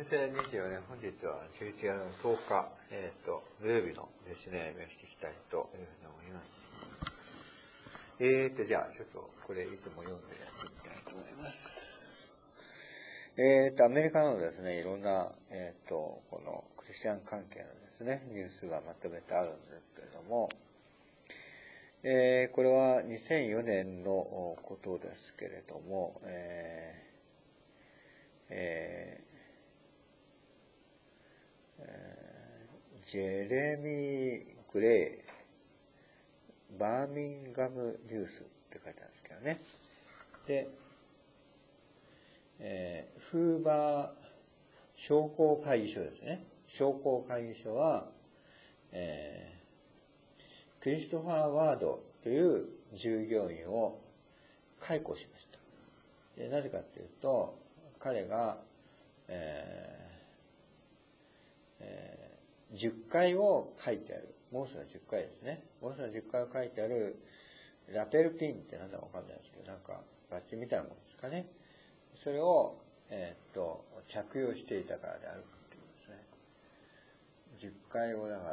2024年、本日は11月の10日、土曜日の弟子の読みをしていきたいというふうに思います。じゃあ、ちょっとこれいつも読んでやってみたいと思います。アメリカのですね、いろんな、このクリスチャン関係のですね、ニュースがまとめてあるんですけれども、これは2004年のことですけれども、ジェレミー・グレイ、バーミンガムニュースって書いてあるんですけどね。で、フーバー商工会議所ですね。商工会議所は、クリストファー・ワードという従業員を解雇しました。でなぜかというと、彼が、10回を書いてある。モーセの10回ですね。モーセの10回を書いてあるラペルピンってなんだかわかんないですけど、なんかバッジみたいなものですかね。それを、着用していたからであるっていうことですね。10回をだから、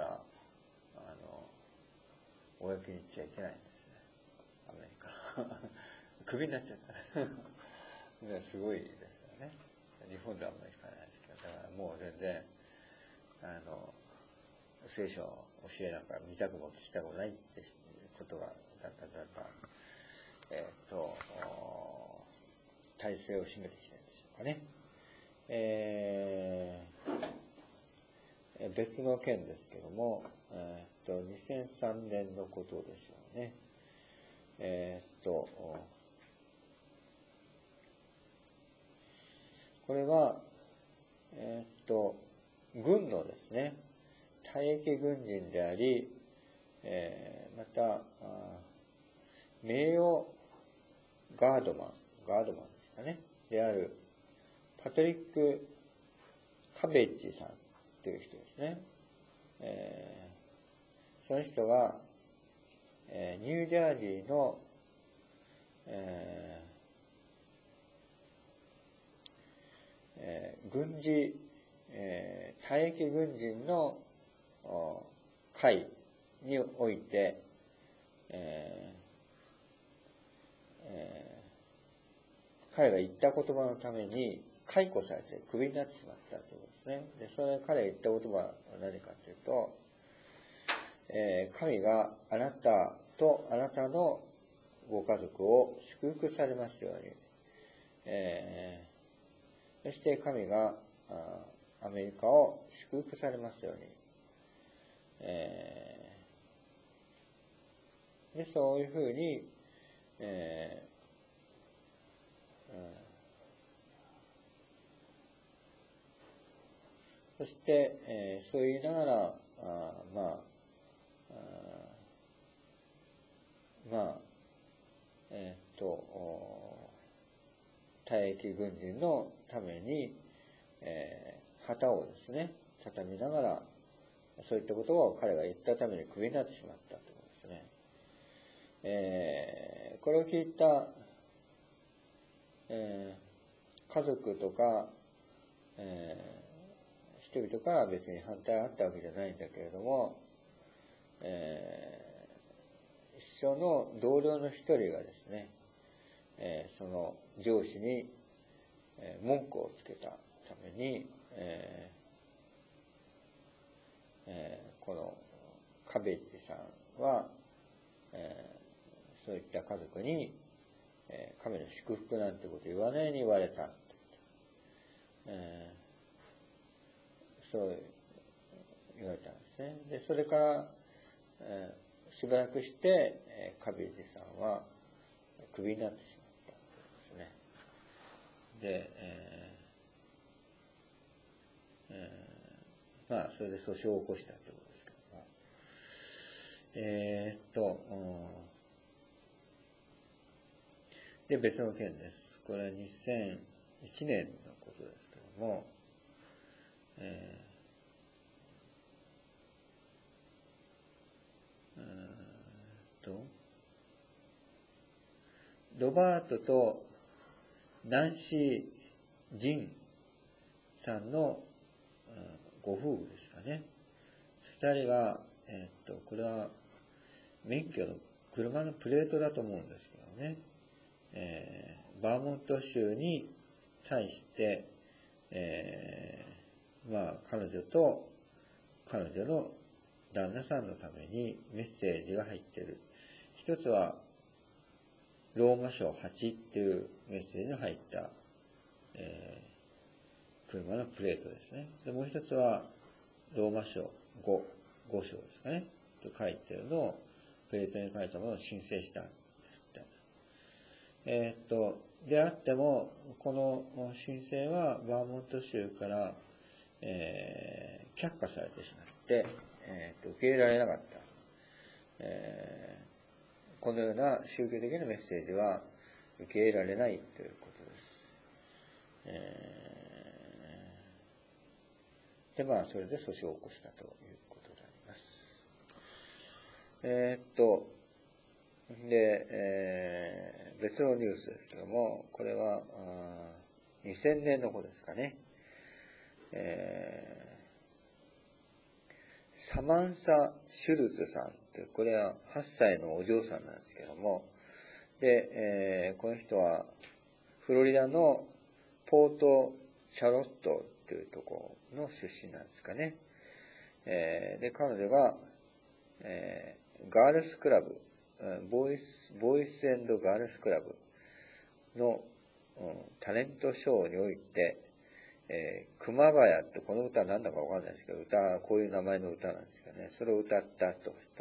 公に言っちゃいけないんですね。アメリカ。クビになっちゃった。すごいですよね。日本ではあんまり聞かないですけど、だからもう全然、聖書の教えなんか見たくも聞きたくもないっていうことがだんだん体制を占めてきてるんでしょうかね。別の件ですけども、2003年のことでしょうね。これは、軍のですね、退役軍人であり、また、名誉ガードマンですかね、である、パトリック・カベッジさんという人ですね。その人が、ニュージャージーの、軍事、退役軍人の会において、彼が言った言葉のために解雇されてクビになってしまったということですね。で、それ彼が言った言葉は何かというと、神があなたとあなたのご家族を祝福されますように、そして神がアメリカを祝福されますように、でそういうふうに、そして、そう言いながら退役軍人のために、旗をですね畳みながらそういったことを彼が言ったためにクビになってしまったということですね。これを聞いた、家族とか、人々から別に反対があったわけじゃないんだけれども、一緒の同僚の一人がですね、その上司に、文句をつけたために、このカベッジさんは、そういった家族に、神の祝福なんてこと言わないように言われたって、そう言われたんですね。でそれから、しばらくして、カベッジさんはクビになってしまったというですね。で、それで訴訟を起こしたということですけども、で別の件です。これは2001年のことですけども、ロバートとナンシー・ジンさんの、ご夫婦ですかね。二人が、これは免許の車のプレートだと思うんですけどね。バーモント州に対して、彼女と彼女の旦那さんのためにメッセージが入っている。一つはローマ書8っていうメッセージの入った、車のプレートですね。で、もう一つはローマ書5章ですかね。と書いてるのをプレートに書いたものを申請したんですって。であっても、この申請はバーモント州から、却下されてしまって、受け入れられなかった。このような宗教的なメッセージは受け入れられないということです。で、それで訴訟を起こしたということであります。別のニュースですけども、これは2000年の子ですかね。サマンサ・シュルツさんって、これは8歳のお嬢さんなんですけども、で、この人はフロリダのポート・シャロットっていうところの出身なんですかね。で、彼女が、ガールスクラブ、ボーイスガールスクラブの、タレントショーにおいて、熊谷ってこの歌は何だかわかんないですけど、こういう名前の歌なんですけどね、それを歌ったとした。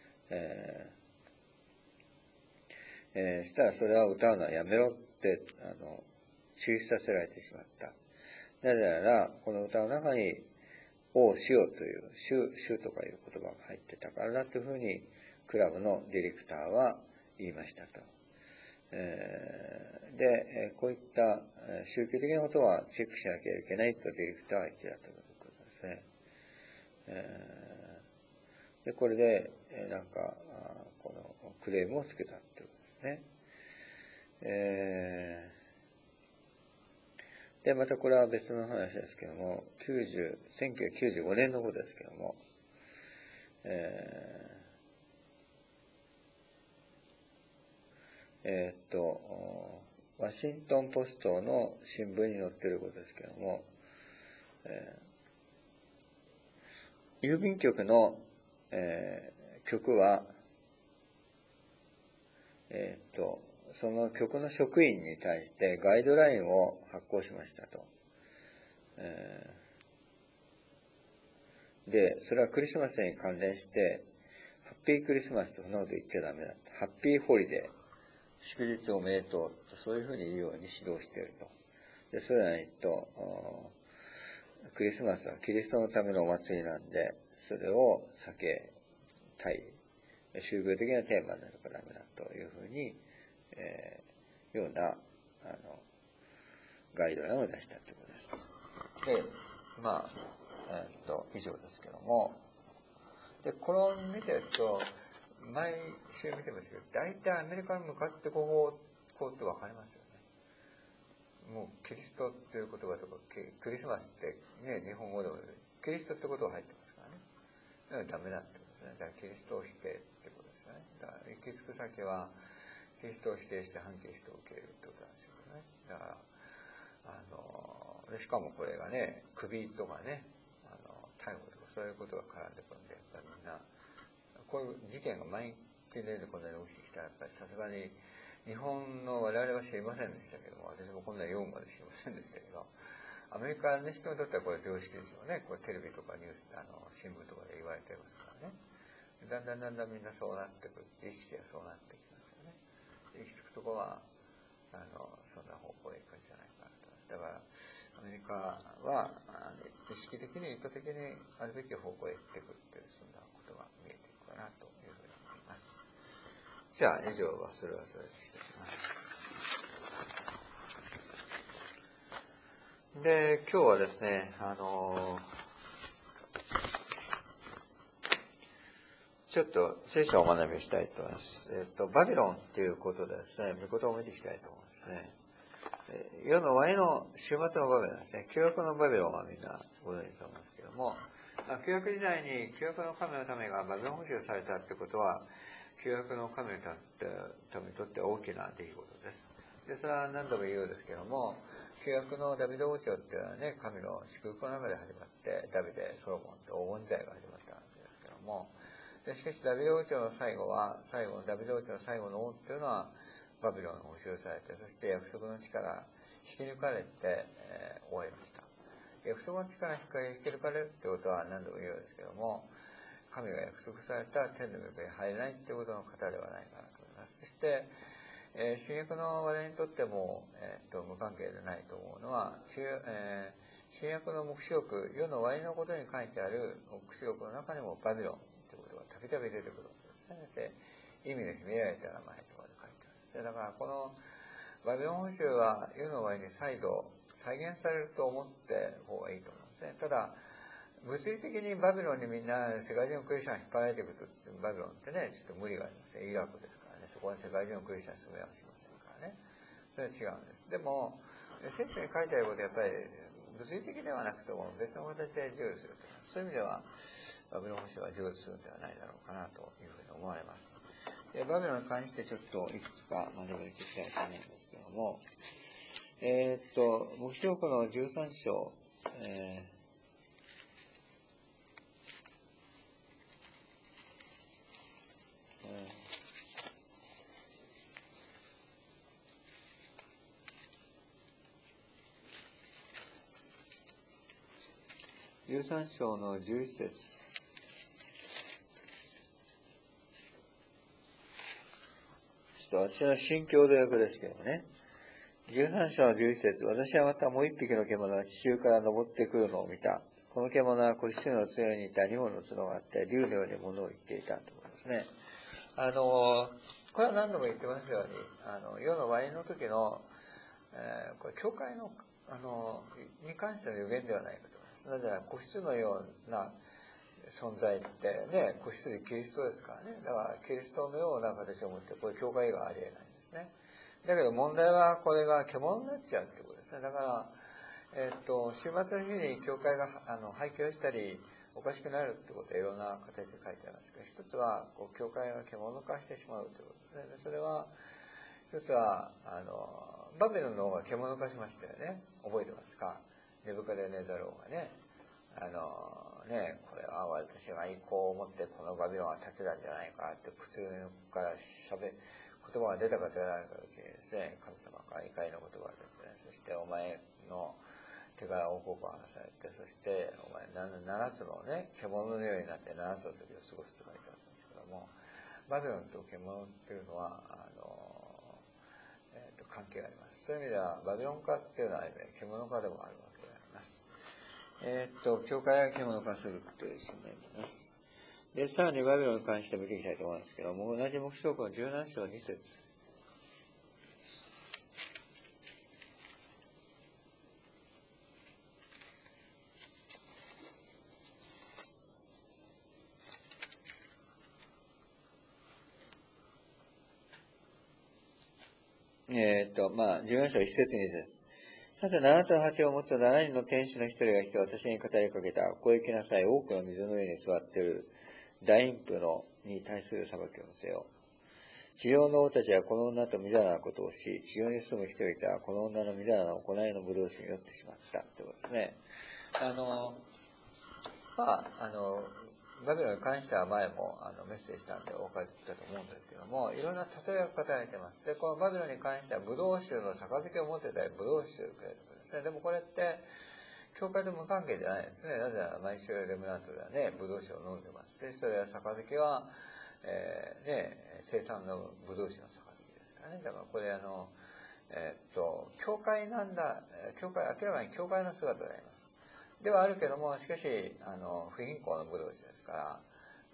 したらそれは歌うのはやめろって、中止させられてしまった。なぜなら、この歌の中に、をしようという、主とかいう言葉が入ってたからだというふうに、クラブのディレクターは言いましたと。で、こういった宗教的なことはチェックしなきゃいけないとディレクターは言ってたということですね。で、これで、このクレームをつけたということですね。で、またこれは別の話ですけども、1995年のことですけども、ワシントンポストの新聞に載っていることですけども、郵便局の、局は、その局の職員に対してガイドラインを発行しましたと。で、それはクリスマスに関連して、ハッピークリスマスとそんなこと言っちゃダメだと。ハッピーホリデー、祝日おめでとうと、そういうふうに言うように指導していると。で、それはクリスマスはキリストのためのお祭りなんで、それを避けたい。宗教的なテーマになるからダメだというふうに、ような、ガイドラインを出したということです。で、以上ですけども、で、これを見てると、毎週見てますけど、大体アメリカに向かってこうってわかりますよね。もうキリストっていう言葉とか、クリスマスってね、日本語でもキリストってことが入ってますからね。だからダメだってことですね。だからキリストを否定ってことですよね。だから行き着く先は、キリストを否定して反キリストを受け入れるってことなんですよね。だから、しかもこれがね、首とかね、逮捕とかそういうことが絡んでくるんで、やっぱりみんな、こういう事件が毎日のようにこんなに起きてきたら、やっぱりさすがに、日本の我々は知りませんでしたけども、私もこんなに読むまで知りませんでしたけど、アメリカの人にとってはこれ常識ですよね。これテレビとかニュース、新聞とかで言われてますからね。だんだんみんなそうなってくる。意識がそうなってきますよね。行き着くとこは、そんな方向へ行くんじゃないかなと。だから、アメリカは、意識的に意図的にあるべき方向へ行っていくっていう、そんなことが見えていくかなというふうに思います。じゃあ、以上はそれにしておきます。で、今日はですね、ちょっと聖書をお学びしたいと思います。バビロンっていうことでですね、御言葉を見ていきたいと思いますね。 世の終わりの終末のバビロンですね。旧約のバビロンはみんなご存知と思うんですけども、旧約時代に旧約の神の民がバビロン捕囚されたってことは、旧約の神の民にとって大きな出来事です。で、それは何度も言うようですけども、旧約のダビデ王朝っていうのはね、神の祝福の中で始まって、ダビデ、ソロモンと黄金時代が始まったわけですけども、でしかしダビデ王朝のダビデ王朝の最後の王っていうのは、バビロンが捕囚されて、そして約束の地から引き抜かれて、終わりました。約束の地から引き抜かれるってことは何度も言うようですけども、神が約束された天の御国に入れないってことの方ではないかなと思います。そして、新約の我々にとっても、無関係でないと思うのは、新約の黙示録、世の終わりのことに書いてある黙示録の中にもバビロンということがたびたび出てくるわけですね。で、意味の秘められた名前とかで書いてあるんですね。だからこのバビロン捕囚は世の終わりに再度再現されると思って方がいいと思うんですね。ただ、物理的にバビロンにみんな世界中のクリスチャンが引っ張られていくと、バビロンってね、ちょっと無理がありますね。イラクですからね。そこに世界中のクリスチャン住めはしませんからね。それは違うんです。でも、聖書に書いてあることはやっぱり物理的ではなくても別の形で成就すると。そういう意味では、バビロン捕囚は成就するんではないだろうかなというふうに思われます。で、バビロンに関してちょっといくつか学びていきたいと思うんですけども、黙示録の13章、13章の11節。ちょっと私の新共同訳ですけどもね。13章の11節。私はまたもう一匹の獣が地中から登ってくるのを見た。この獣は子羊の角に似た2本の角があって、竜のように物を言っていたと思いますね。これは何度も言ってますように、世の終わりの時の、これ教会の、に関しての予言ではないかと思います。なぜなら子羊のような存在ってね、子羊キリストですからね。だからキリストのような形を持って、これ教会がありえないんですね。だけど問題はこれが獣になっちゃうってことですね。だから、週末の日に教会が廃墟したりおかしくなるってことはいろんな形で書いてありますけど、一つはこう教会が獣化してしまうということですね。でそれは一つはバビロンの方が獣化しましたよね。覚えてますか？ネブカデネザル王がね、これは私が意向を持ってこのバビロンは建てたんじゃないかって口から言葉が出たか出ないかうちにですね、神様から怒りの言葉が出て、そしてお前の手から王国を離されて、そしてお前7つのね、獣のようになって7つの時を過ごすと書いてあるんですけども、バビロンと獣っていうのは関係があります。そういう意味ではバビロン化っていうのは獣化でもあるわけであります。教会が獣化するというそんな意味です。で、さらにバビロンに関して見ていきたいと思うんですけども、同じ黙示録の17章2節。17章1節2節。さて、7つの鉢を持つ7人の天使の一人が来て私に語りかけた。ここへ来なさい。多くの水の上に座っている大陰譜に対する裁きを見せよう。地上の王たちはこの女とみだらなことをし、地上に住む人々はこの女のみだらな行いのブドウ酒に酔ってしまったということですね。バビロンに関しては前もメッセージしたんでお分かりだと思うんですけども、いろんな例えが書かれてます。で、このバビロンに関してはブドウ酒の杯を持ってたり、ブドウ酒をくれるんですね。でもこれって、教会と無関係じゃないですね。なぜなら毎週レムナントではね、ブドウ酒を飲んでます。で、それは杯は、生産のブドウ酒の杯ですからね。だからこれ教会なんだ、明らかに教会の姿であります。ではあるけども、しかし、不貧困のブドウ酒ですから、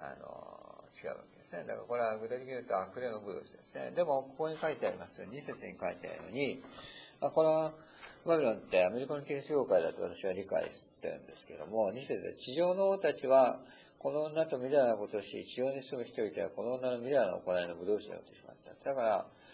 違うわけですね。だからこれは具体的に言うと悪霊のブドウ酒ですね。でも、ここに書いてありますように、2節に書いてあるように、このバビロンってアメリカのキリスト教会だと私は理解してるんですけども、2節で地上の王たちは、この女とみだらなことをし、地上に住む人々はこの女のみだらな行いのブドウ酒になってしまった。だから、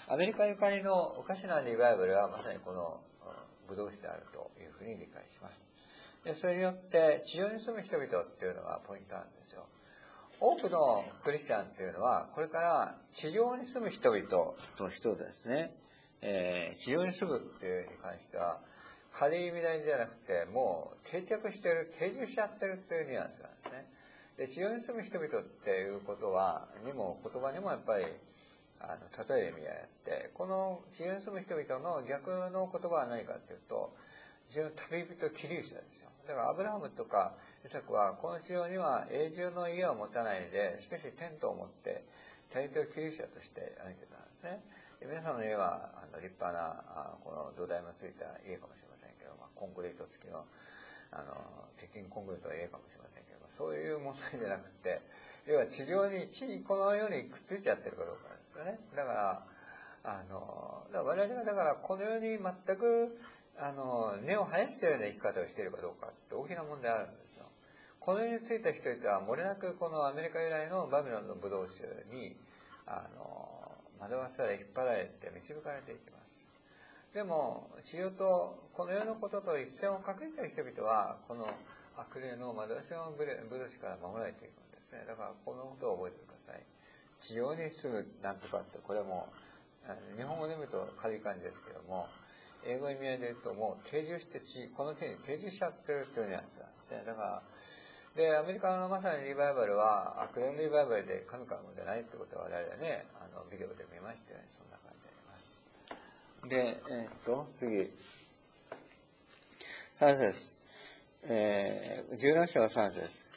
アメリカゆかりのおかしなリバイバルはまさにこのブドウ酒であるというふうに理解します。でそれによって地上に住む人々っていうのがポイントなんですよ。多くのクリスチャンっていうのはこれから地上に住む人々の人ですね、地上に住むっていうに関しては軽い意味合いじゃなくてもう定着してる定住しちゃってるっていうニュアンスなんですね。で地上に住む人々っていうことは言葉にもやっぱり例える意味があって、この地上に住む人々の逆の言葉は何かっていうと、地上の旅人寄留者ですよ。だからアブラハムとかイサクはこの地上には永住の家を持たないで、しかしテントを持って旅人寄留者として歩いてたんですね。で皆さんの家は立派なこの土台もついた家かもしれませんけど、コンクリート付きの鉄筋コンクリートの家かもしれませんけど、そういう問題じゃなくて、要は地上にこのようにくっついちゃってるかどうかなんですよね。だから我々がだからこのように全く根を生やしたような生き方をしているかどうかって大きな問題あるんですよ。この世についた人々は漏れなくこのアメリカ由来のバビロンのブドウ酒に惑わされ引っ張られて導かれていきます。でも地上とこの世のことと一線を画した人々はこの悪霊の惑わしのブドウ酒から守られていくんですね。だからこのことを覚えてください。地上に住むなんとかってこれも日本語で見ると軽い感じですけども、英語意味合いで言うともう定住してこの地に定住しちゃってるっていうニュアンスなんですね。だからでアメリカのまさにリバイバルは悪霊のリバイバルで神からも出ないってことは我々はねビデオで見ましたようにそんな感じであります。で次3節、17章は3節。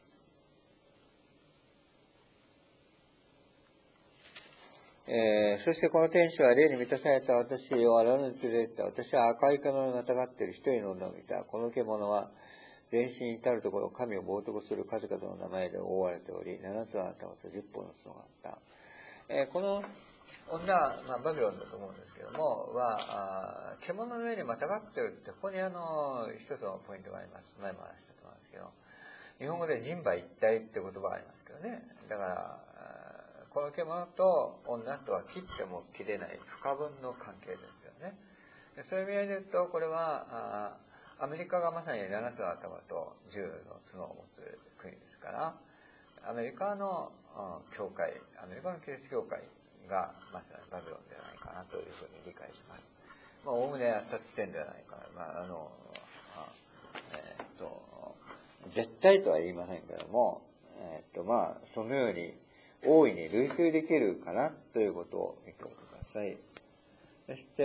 そしてこの天使は霊に満たされた私を荒野に連れてった。私は赤い獣にまたがっている一人の女を見た。この獣は全身至るところ神を冒涜する数々の名前で覆われており、7つの頭と10本の角があった。この女は、バビロンだと思うんですけども獣の上にまたがってるってここに一つのポイントがあります。前も話したと思うんですけど、日本語で人馬一体って言葉がありますけどね。だからこの獣と女とは切っても切れない不可分の関係ですよね。そういう意味合いで言うとこれはアメリカがまさに7つの頭と10の角を持つ国ですから、アメリカの教会、アメリカのキリスト教会がまさにバビロンではないかなというふうに理解します。おおむね当たってんではないかな。絶対とは言いませんけども、そのように大いに類推できるかなということを見ておいてください。そして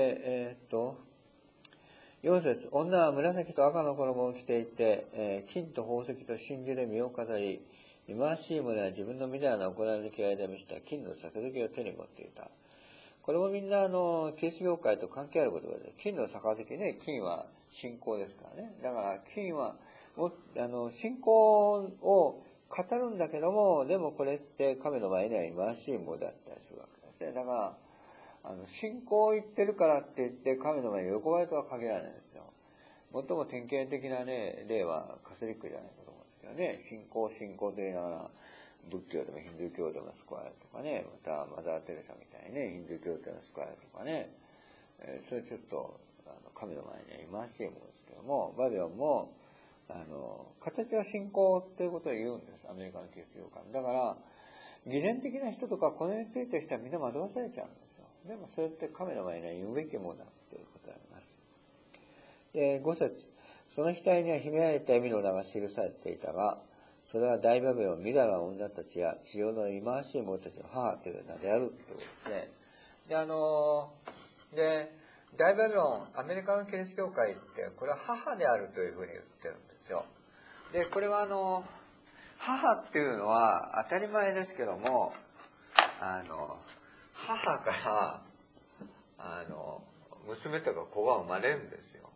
、4節、女は紫と赤の衣を着ていて、金と宝石と真珠で身を飾り、忌まわしい者は自分のみだらな行いの気合で見せた金の杯を手に持っていた。これもみんなキリスト教会と関係ある言葉で、金の杯ね、金は信仰ですからね。だから金は信仰を語るんだけども、でもこれって神の前には忌まわしいものだったりするわけですね。だから信仰を言ってるからって言って神の前に喜ばれとは限らないんですよ。最も典型的なね例はカトリックじゃないかと思うんですけどね、信仰と言いながら仏教でもヒンドゥー教でも救われるとかね、またマザー・テレサみたいにねヒンドゥー教でも救われるとかね、それちょっと神の前には忌まわしいものですけども、バビロンも形は信仰っていうことを言うんです、アメリカのキリスト教会。だから偽善的な人とかこれについてる人はみんな惑わされちゃうんですよ。でもそれって神の前には言うべきものだということであります。で5節、その額には秘められた意味の名が記されていたが、それは大バビロン、みだらな女たちや地上の忌まわしい者たちの母という名であるということですね。で大バビロン、アメリカのキリスト教会ってこれは母であるというふうに言ってるんですよ。でこれは母っていうのは当たり前ですけども、母から娘とか子が生まれるんですよ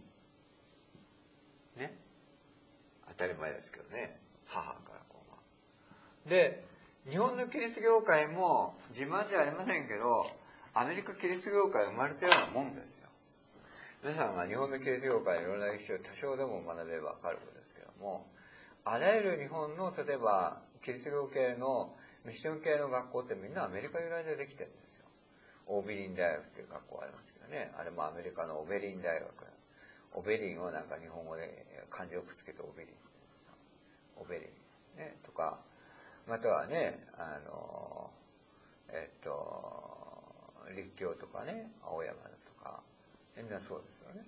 ね。当たり前ですけどね、母から子が。で日本のキリスト教会も自慢じゃありませんけど、アメリカキリスト教会生まれたようなもんですよ。皆さんが日本のキリスト教会のいろんな歴史を多少でも学べば分かることですけども、あらゆる日本の例えばキリスト教系のミッション系の学校ってみんなアメリカ由来でできてるんですよ。 オーベリン大学っていう学校がありますけどね、あれもアメリカのオベリン大学、オベリンをなんか日本語で漢字をくっつけてオベリンしてるんですよ。オベリンねとか、またはね立教とかね、青山だとか、みんなそうですよね。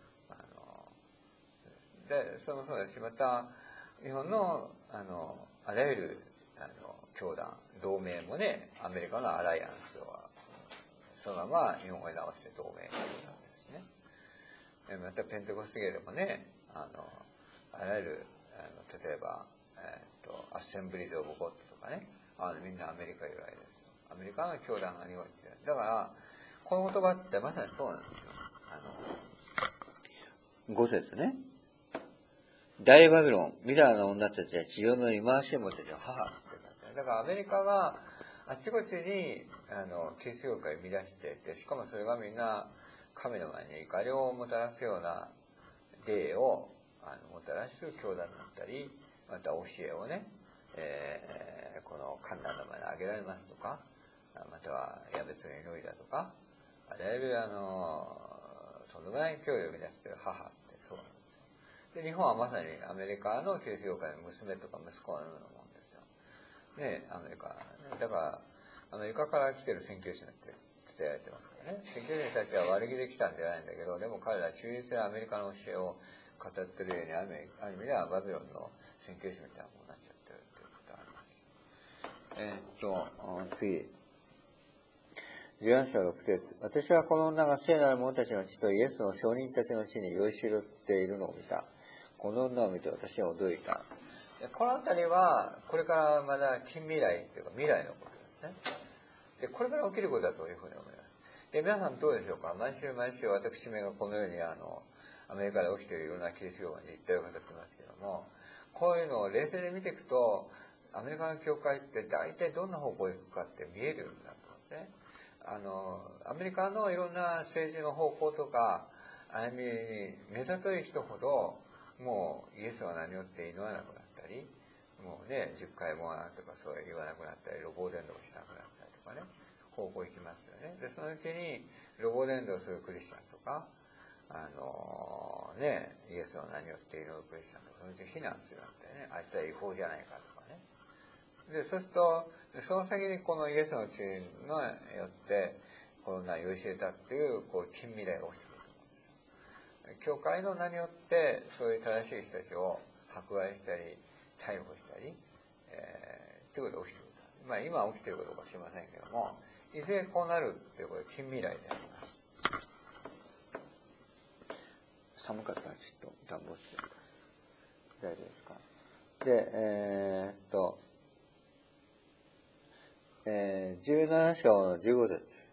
でそのそうだし、また日本のあらゆる教団同盟もね、アメリカのアライアンスをそのまま日本語に直して同盟教団ですね。またペンテコステ系でもね、あらゆる例えば、アッセンブリーズ・オブ・ゴッドとかね、みんなアメリカ由来ですよ。アメリカの教団が日本に来てる。だからこの言葉ってまさにそうなんですよ。5節ね。大バビロン、ミラーの女たちは地上の忌まわしい者たちの母って書いてある。だからアメリカがあちこちにキリスト教会を乱していて、しかもそれがみんな神の前に怒りをもたらすような霊をもたらす教団だったり、また教えをね、この観覧の前に挙げられますとか、またはやべつの祈りだとか、あらゆるとんでもない教義を生み出している母ってそうなんですよ。で日本はまさにアメリカのキリスト教会の娘とか息子のようなもんですよ。ね、アメリカだからアメリカから来てる宣教師なんて伝えられてますからね。宣教師たちは悪気で来たんじゃないんだけど、でも彼らは忠実なアメリカの教えを語ってるように、ある意味ではバビロンの宣教師みたいなものになっちゃってるということがあります。次14章6節、私はこの女が聖なる者たちの地とイエスの証人たちの地に酔いしろっているのを見た。この女を見て私は驚いた。この辺りはこれからまだ近未来というか未来のことですね。でこれから起きることだというふうに思います。で皆さんどうでしょうか。毎週私めがこのようにアメリカで起きているいろんなキリスト教の実態を語ってますけども、こういうのを冷静に見ていくと、アメリカの教会って大体どんな方向へ行くかって見えるようになってますね。アメリカのいろんな政治の方向とか歩みに目ざとい人ほど、もうイエスは何をって祈らなくなったり、もうね10回もとかそう言わなくなったり、路傍伝道しなくなったりとかね、方向行きますよね。でそのうちに路傍伝道するクリスチャンとかイエスは何をって祈るクリスチャンとか、そのうち非難するわけね。あいつは違法じゃないかとかね。でそうするとその先にこのイエスの血によってこの名を酔いしれたっていう近未来が起きてくると思うんですよ。教会の名によってそういう正しい人たちを迫害したり逮捕したり、ということが起きてくると。まあ今起きていることかもしれませんけども、いずれこうなるっていうことは近未来であります。寒かったらちょっと暖房してください。大丈夫ですか。で17章の15節、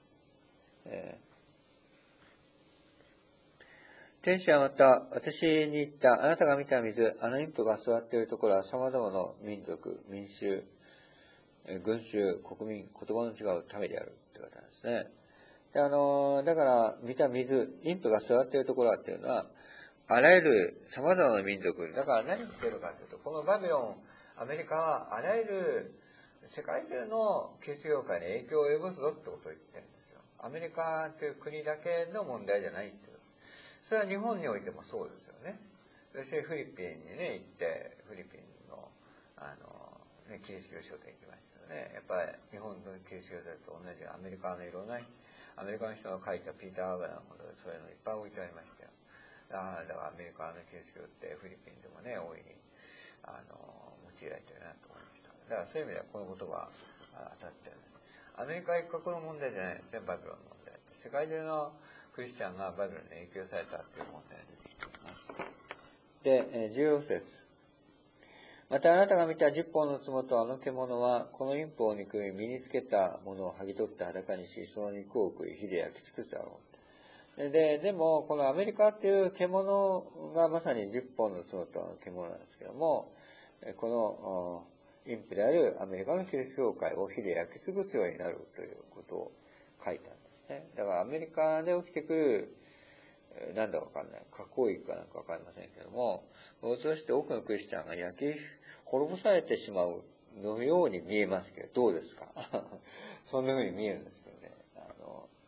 天使はまた私に言った。あなたが見た水、あのインプが座っているところは様々な民族、民衆、群衆、国民、言葉の違う民であるって方なんですね。でだから見た水、インプが座っているところはっていうのは、あらゆる様々な民族、だから何言ってるかというと、このバビロン、アメリカはあらゆる世界中のキリスト教会に影響を及ぼすぞってことを言ってるんですよ。アメリカという国だけの問題じゃないってことです。それは日本においてもそうですよね。私フィリピンにね行って、フィリピンのキリスト教商店行きましたよね。やっぱり日本のキリスト教と同じアメリカのいろんなアメリカの人が書いたピーター・アガラのことでそういうのいっぱい置いてありましたよ。だからアメリカのキリスト教ってフィリピンでもね大いに用いられてるなと思いました。だからそういう意味ではこの言葉当たってるんです。アメリカ一国の問題じゃないですね、バビロンの問題って。世界中のクリスチャンがバビロンに影響されたという問題が出てきています。で、16節。またあなたが見た10本の角とあの獣は、この陰部を憎み身につけたものを剥ぎ取って裸にし、その肉を食い火で焼き尽くすだろう。でもこのアメリカっていう獣がまさに10本の角とあの獣なんですけども、この陰部であるアメリカのキリスト教会を火で焼き尽くすようになるということを書いたんですね。だからアメリカで起きてくるなんだかわかんない。核攻撃かなんかわかりませんけども、そうして多くのクリスチャンが焼き滅ぼされてしまうのように見えますけど、どうですかそんな風に見えるんですけどね。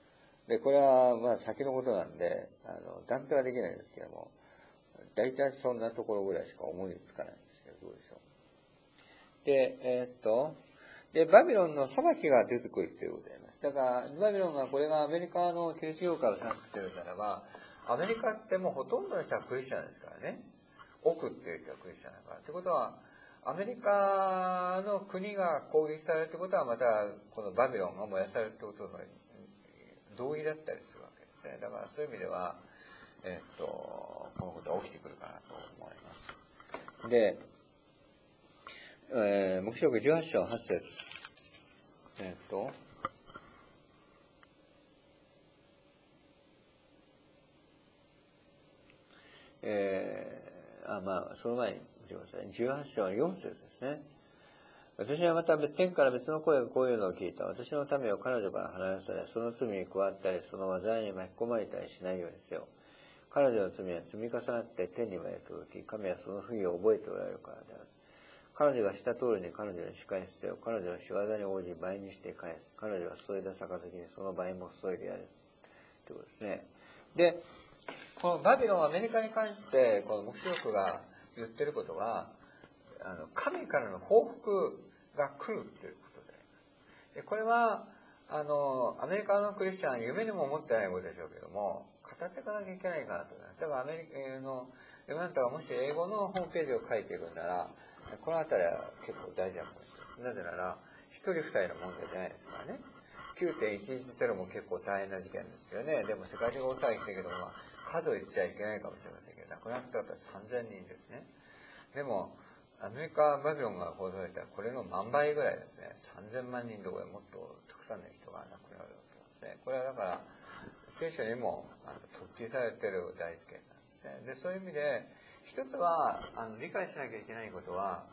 で、これはまあ先のことなんで、断定はできないんですけども、大体そんなところぐらいしか思いつかないんですけど、どうでしょう。で、バビロンの裁きが出てくるということであります。だから、バビロンが、これがアメリカのキリスト教会を指しているならば、アメリカってもうほとんどの人はクリスチャンですからね。億っていう人はクリスチャンだから。ってことは、アメリカの国が攻撃されるってことは、また、このバビロンが燃やされるってことの同意だったりするわけですね。だからそういう意味では、このことは起きてくるかなと思います。で、黙示録18章8節。その前に見てください。18章4節ですね。私はまた天から別の声がこういうのを聞いた。私の民を彼女から離らされ、その罪に加わったり、その災いに巻き込まれたりしないようにせよ。彼女の罪は積み重なって天にまで届き、神はその不義を覚えておられるからである。彼女がした通りに彼女に仕返しせよ。彼女の仕業に応じ倍にして返す。彼女が注いだ杯にその倍も注いでやる。ということですね。で、このバビロン、アメリカに関して、この黙示録が言ってることは、神からの報復が来るということであります。でこれは、アメリカのクリスチャンは夢にも思ってないことでしょうけども、語っていかなきゃいけないかなと思います。だからアメリカのレマントがもし英語のホームページを書いていくんなら、このあたりは結構大事なポイントです。なぜなら、一人二人の問題じゃないですからね。9.11 テロも結構大変な事件ですけどね。でも世界中が大騒ぎしてるけども、数を言っちゃいけないかもしれませんけど、亡くなった方は3000人ですね。でも、アメリカ、バビロンが報道されたら、これの何倍ぐらいですね。3000万人どころでもっとたくさんの人が亡くなるわけなんですね。これはだから、聖書にも特記されている大事件なんですね。で、そういう意味で、一つは、理解しなきゃいけないことは、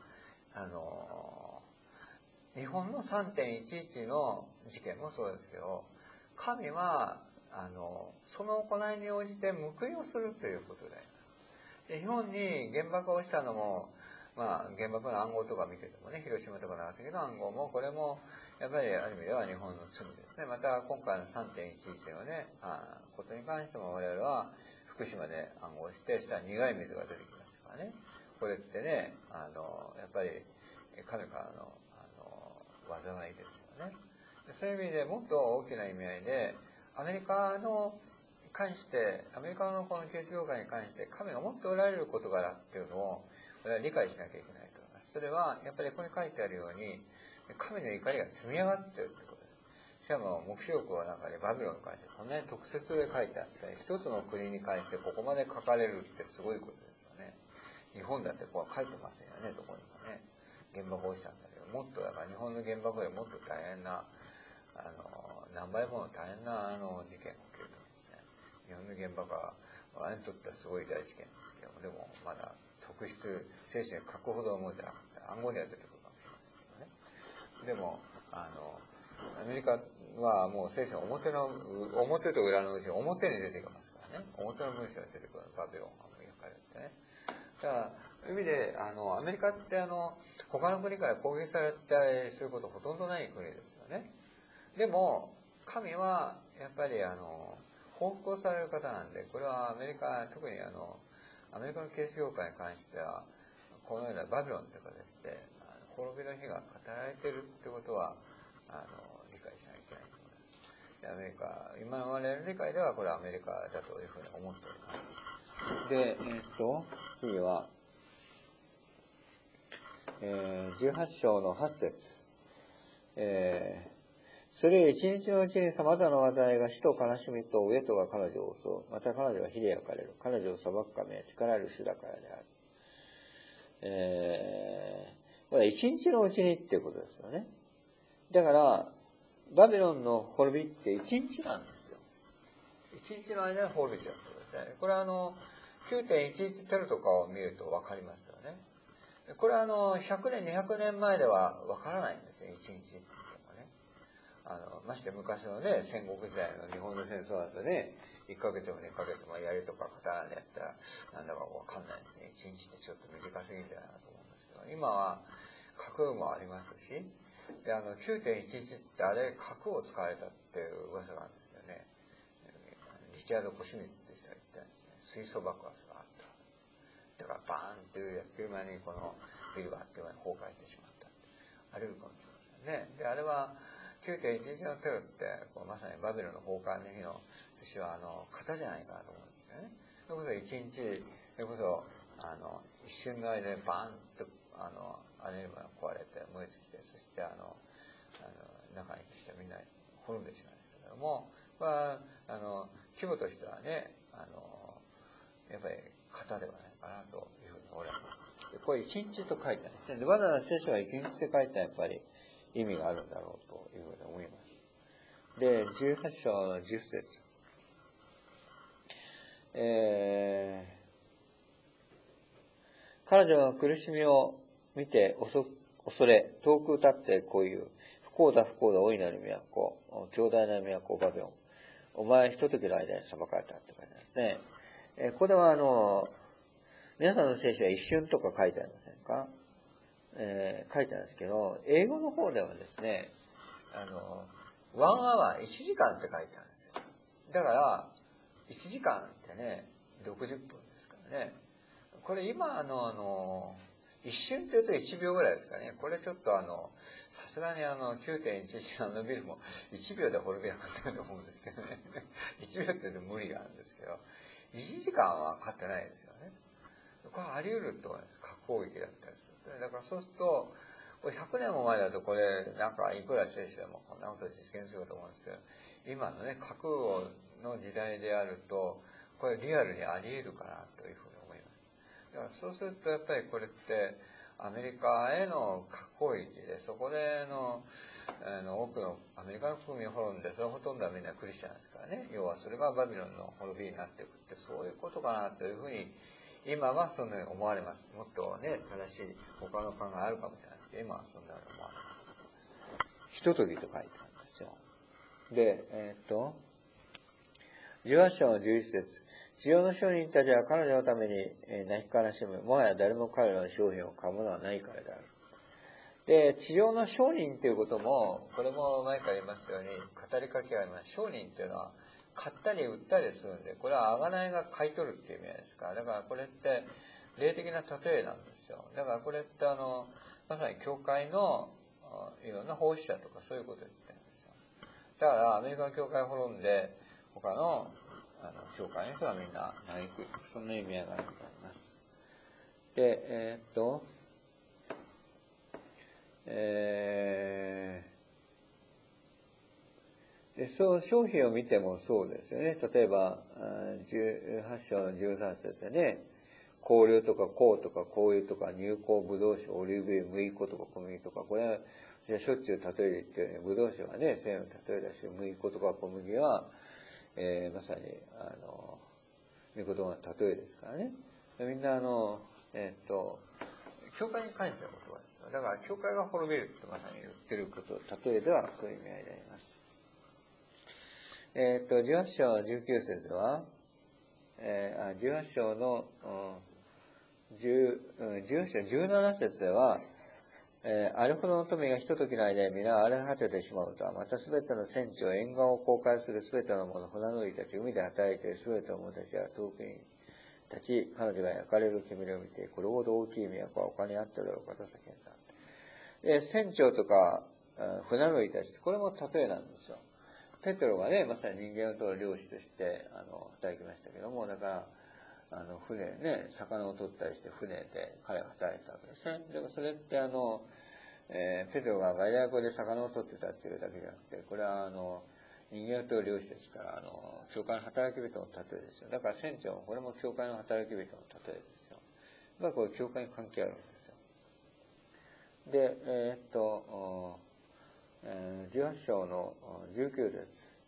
日本の 3.11 の事件もそうですけど、神はその行いに応じて報いをするということであります。で日本に原爆をしたのも、原爆の暗号とか見ててもね、広島とか長崎の暗号も、これもやっぱりある意味では日本の罪ですね。また今回の 3.11 のね、ことに関しても我々は福島で暗号して、したら苦い水が出てきましたからね。これってね、やっぱり神からの災いですよね。そういう意味でもっと大きな意味合いで、アメリカの関して、アメリカのこのキリスト教会に関して、神が持っておられる事柄っていうのを、これは理解しなきゃいけないと思います。それは、やっぱりここに書いてあるように、神の怒りが積み上がっているってことです。しかも、黙示録の中でバビロンに関して、こんなに特設で書いてあって、一つの国に関してここまで書かれるってすごいことですよね。日本だってこう書いてませんよね、どこにもね。原爆落ちたんだけど、もっとだから日本の原爆よりもっと大変な、何倍もの大変な事件が起きると思うんですね。日本の原爆は我々にとってはすごい大事件ですけども、でもまだ特筆、聖書に書くほどのものじゃなくて、暗号には出てくるかもしれませんけどね。でも、アメリカはもう聖書の表と裏のうち表に出てきますからね。表の文章が出てくるバビロンが焼かれてね。だから、意味で、アメリカって他の国から攻撃されたりすることほとんどない国ですよね。でも、神は、やっぱり報復をされる方なんで、これはアメリカ、特にアメリカのキリスト教会に関しては、このようなバビロンという形で、滅びの日が語られているってことは、理解しなきゃいけないと思います。でアメリカ、今の我々の理解では、これはアメリカだというふうに思っております。で、次は、18章の8節。それより一日のうちに様々な災いが死と悲しみと飢えとが彼女を襲う。また彼女は火で焼かれる。彼女を裁く神は力ある主だからである。これは一日のうちにっていうことですよね。だから、バビロンの滅びって一日なんですよ。一日の間に滅びちゃうってことですね。これは9.11 テロとかを見ると分かりますよね。これは100年、200年前では分からないんですよ、一日って言ってもね。まして昔のね、戦国時代の日本の戦争だとね、1ヶ月も2ヶ月もやりとか刀でやったら、なんだか分かんないですね。一日ってちょっと短すぎてないなと思うんですけど、今は核もありますし、で、9.11 ってあれ、核を使われたっていう噂があるんですよね。 リチャード・コシュニックという人が言ったんですね。水素爆発があった。だからバーンってやってる間にこのビルがあっという間に崩壊してしまった。あり得るかもしれませんね。で、あれは 9.11 のテロってまさにバビロンの崩壊の日の私は型じゃないかなと思うんですけどね。それこそ一日、それこそ一瞬の間にバーンとアネルマが壊れて燃え尽きて、そして中にしてみんな滅んでしまいましたけども、規模としてはね、やっぱり型ではないかなというふうに思います。でこれ一日と書いてあるんですね。でわざわざ聖書は一日で書いたらやっぱり意味があるんだろうというふうに思います。で、18章の10節。彼女は苦しみを見て恐れ、遠く立ってこういう、不幸だ不幸だ大いなる都、強大な都バビロン。お前ひと時の間に裁かれたって書いてあるんですね。ここでは皆さんの聖書は一瞬とか書いてありませんか？書いてあるんですけど、英語の方ではですね、1アワー、1時間って書いてあるんですよ。だから、1時間ってね、60分ですからね。これ今一瞬って言うと1秒ぐらいですかね。これちょっとさすがに9.11 のビルも1秒で滅びなかったと思うんですけどね。1秒って言うと無理があるんですけど、1時間はかかってないですよね。これあり得ると思います。核攻撃だったりする。だからそうすると、これ100年も前だとこれ、なんかいくら聖書でもこんなこと実現すると思うんですけど、今のね、核の時代であると、これリアルにあり得るかなというふうに思います。だからそうするとやっぱりこれって、アメリカへの核攻撃で、そこで多くのアメリカの国民を滅んで、それほとんどはみんなクリスチャンですからね。要はそれがバビロンの滅びになっていくって、そういうことかなというふうに、今はそのように思われます。もっとね、正しい他の考えあるかもしれないですけど、今はそんなように思われます。ひとときと書いてあるんですよ。で、18章の11節。地上の商人たちは彼女のために泣き悲しむ。もはや誰も彼らの商品を買うものはないからである。で、地上の商人ということも、これも前から言いますように、語りかけがあります。商人というのは、買ったり売ったりするんで、これは贖いが買い取るっていう意味ですから、だからこれって霊的な例えなんですよ。だからこれってまさに教会のいろんな奉仕者とかそういうことを言ってるんですよ。だからアメリカの教会を滅んで、他の教会の人がみんな嘆く、そんな意味合いがあると思います。で、そう商品を見てもそうですよね。例えば18章の13節でね、香料とか香とか香油とか乳香、ブドウ酒、オリーブ油、麦粉とか小麦とか、これは私はしょっちゅう例える言ってるように、ブドウ酒はね、生の例えだし、麦粉とか小麦は、まさに御言葉の例えですからね。みんな教会に関しての言葉ですよ。だから教会が滅びるってまさに言ってること、例えではそういう意味合いであります。18章19節は、18章の18章17節では、あれほどの富がひとときの間に皆荒れ果ててしまうとは、またすべての船長、沿岸を航海するすべての者、船乗りたち、海で働いているすべての者たちが遠くに立ち、彼女が焼かれる煙を見て、これほど大きい都は他にあっただろうかと叫んだ。で、船長とか船乗りたち、これも例えなんですよ。ペテロがね、まさに人間を取る漁師として働きましたけども、だから船ね、魚を取ったりして船で彼が働いたわけですね。でもそれってペテロがガリラヤ湖で魚を取ってたっていうだけじゃなくて、これは人間を取る漁師ですから、教会の働き人の例えですよ。だから船長もこれも教会の働き人の例えですよ。だからこれ教会に関係あるんですよ。で、18章の19節。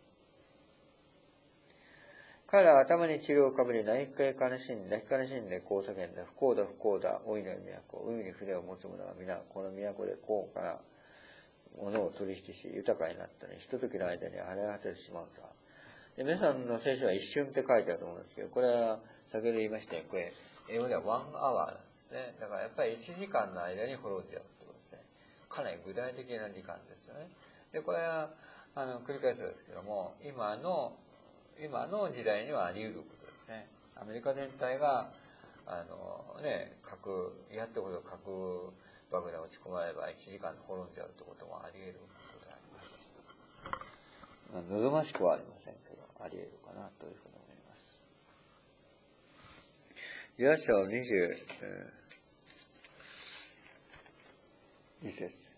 彼らは頭に治療をかぶり、泣き悲しんでこう叫んだ。不幸だ不幸だ、大いなる都。海に船を持つ者が皆、この都で高価なものを取引し、豊かになったのに、ひとときの間に荒れ果ててしまうとは。で、皆さんの聖書は一瞬って書いてあると思うんですけど、これは先ほど言いましたように、これ、英語では1 hour なんですね。だからやっぱり1時間の間に滅んじゃうってことですね。かなり具体的な時間ですよね。で、これは、繰り返すんですけども、今の今の時代にはあり得ることですね。アメリカ全体がやってほど核爆弾を撃ち込まれれば1時間で滅んじゃうってこともあり得ることであります。望ましくはありませんけど、あり得るかなというふうに思います。18章22節。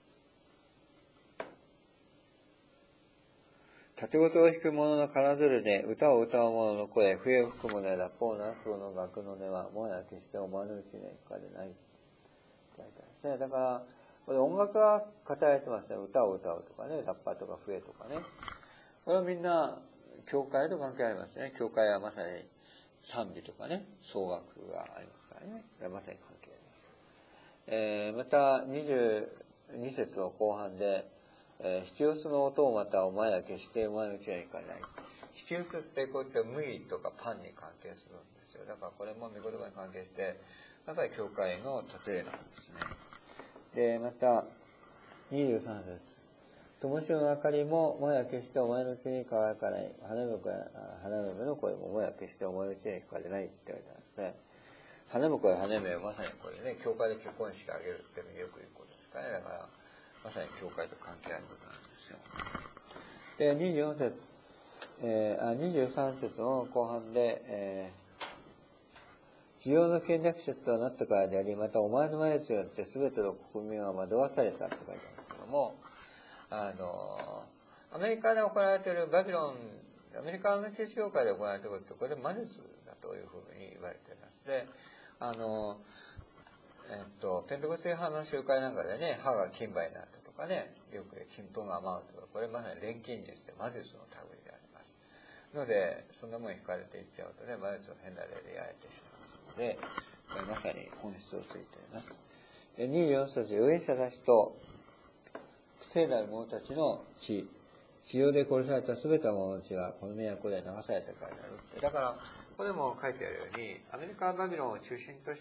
盾事を弾く者の奏でる音、歌を歌う者の声、笛を吹く者やラッパを鳴らす者の楽の音は、もはや決してお前のうちには聞かれない。書いてあるんですね。だから、これ音楽が語られてますね。歌を歌うとかね、ラッパとか笛とかね。これはみんな、教会と関係ありますね。教会はまさに賛美とかね、奏楽がありますからね。まさに関係あります。また、22節の後半で、ヒティオスの音をまたお前は決してお前のうちには聞かれない。ヒティオスってこういった麦とかパンに関係するんですよ。だからこれも御言葉に関係して、やっぱり教会の例えなんですね。で、また、23節。灯火の明かりも、もや決してお前のうちに輝かない。花婿の声も、もや決してお前のうちに聞かれないって書いてあるんですね。花婿や花嫁はまさにこれね、教会で結婚式あげるってよく言うことですからね。だから、まさに教会と関係あることなんですよ。で、23節の後半で、地上の権力者となったからであり、またお前の魔術によって全ての国民は惑わされたって書いてあるんですけども、アメリカで行われているアメリカのキリスト教会で行われていることって、これ魔術だというふうに言われています。で、ペンテコステ派の集会なんかでね、歯が金歯になったとかね、よく金粉が舞うとか、これまさに錬金術で魔術の類であります。ので、そんなもん引かれていっちゃうとね、魔術を変な例でやられてしまいますので、これまさに本質をついています。24節、預言者たちと聖なる者たちの血、地上で殺されたすべての者の血がこの都で流されたからであるって。だから、ここでも書いてあるように、アメリカ・バビロンを中心として、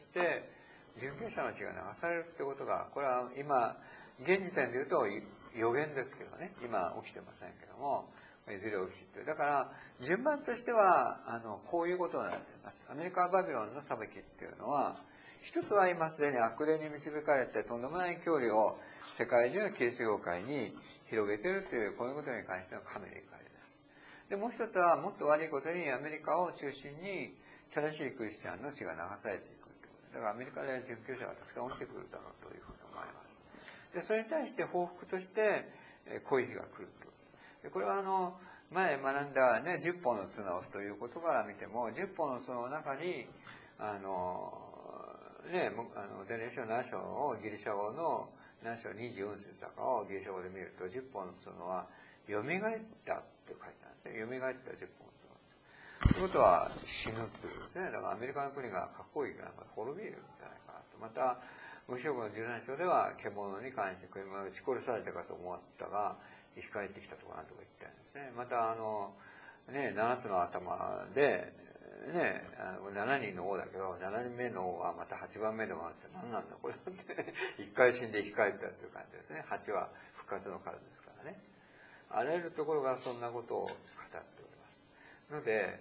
殉教者の血が流されるってことが、これは今、現時点で言うと予言ですけどね、今起きてませんけども、いずれ起きている。だから、順番としては、こういうことになっています。アメリカ・バビロンの裁きっていうのは、一つは今すでに悪霊に導かれてとんでもない距離を世界中のキリスト教会に広げているという、こういうことに関しての神の怒りです。で、もう一つはもっと悪いことにアメリカを中心に正しいクリスチャンの血が流されていくということ。だからアメリカで殉教者がたくさん起きてくるだろうというふうに思われます。で、それに対して報復として、こういう日が来るということです。で、これは前学んだね、10本の角ということから見ても、10本の角の中に、伝令書7章をギリシャ語の7章24節とかをギリシャ語で見ると、10本の角は蘇ったって書いてあるんですね。蘇った10本の角。ということは死ぬというね。だからアメリカの国が核攻撃なんか滅びるんじゃないかなと。また、無証の13章では獣に関して車が撃ち殺されたかと思ったが、生き返ってきたとかなんとか言ってるんですね。また7つの頭で、ね、7人の王だけど、7人目の王はまた8番目でもあって、何なんだこれって一回死んで生き返ったという感じですね。8は復活の数ですからね。あらゆるところがそんなことを語っております。ので、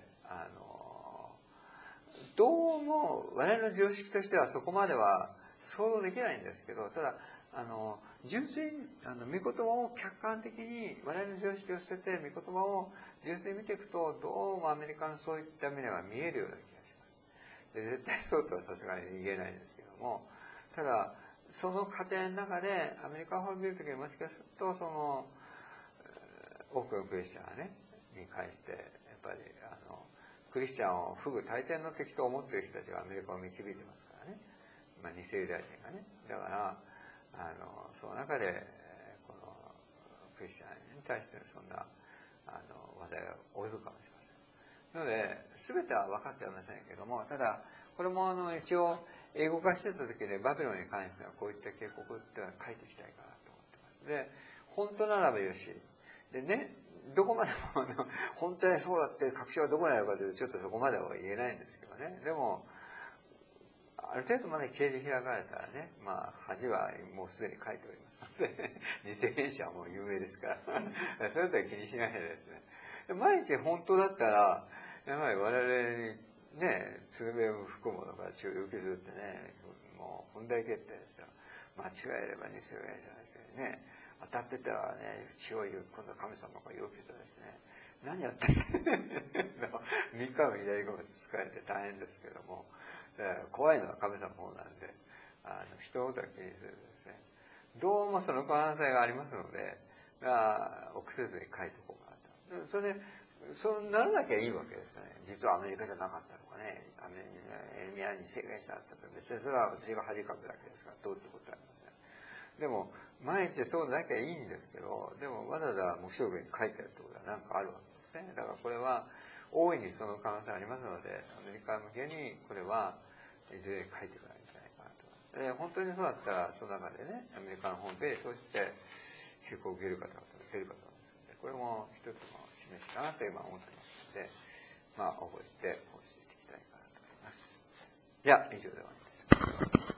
どうも我々の常識としてはそこまでは想像できないんですけど、ただ純粋に御言葉を客観的に我々の常識を捨てて御言葉を純粋に見ていくと、どうもアメリカのそういった未来が見えるような気がします。で、絶対そうとはさすがに言えないんですけども、ただその過程の中でアメリカを滅びるときにもしかすると多くのクリスチャンがねに関してやっぱりクリスチャンを不具大抵の敵と思っている人たちがアメリカを導いてますからね。偽ユダヤ人がね。だからその中でこのクリスチャンに対してそんな災いが及ぶかもしれません。なので全ては分かってはいませんけども、ただこれも一応英語化してた時でバビロンに関してはこういった警告っていうのは書いていきたいかなと思ってます。で、本当ならばよし。でね、どこまでも本当にそうだって確証はどこにあるかというとちょっとそこまでは言えないんですけどね。でもある程度まで啓示開かれたらね、恥はもうすでに書いておりますので、偽変者はもう有名ですから、そういうことは気にしないでですね。 毎日本当だったら、やはり我々にね、つるべを吹くものから血を受けずってね、もう本題決定ですよ。間違えれば偽親者ですよね。当たってたらね、血を言う、今度は神様が要求するんですね。何やってんの三日も左側つつかれて大変ですけども、怖いのは神様の方なんで、人のことは気にするんですね。どうもその可能性がありますので、臆せずに書いておこうかなと。それで、そうならなきゃいいわけですよね。実はアメリカじゃなかったとかね、エルミアに正解したったと、別にそれは私が恥かくだけですからどうってことはありません。でも毎日そうなきゃいいんですけど、でもわざわざ黙示録に書いてあるってことは何かあるわけですね。だからこれは大いにその可能性ありますので、アメリカ向けにこれはいずれ書いていかないといけないかなと。で本当にそうだったらその中でね、アメリカのホームページを通して休校を受ける方々が受ける方なんですので、これも一つの示しかなと今思ってますので、覚えて奉仕していきたいかなと思います。じゃあ以上で終わりです。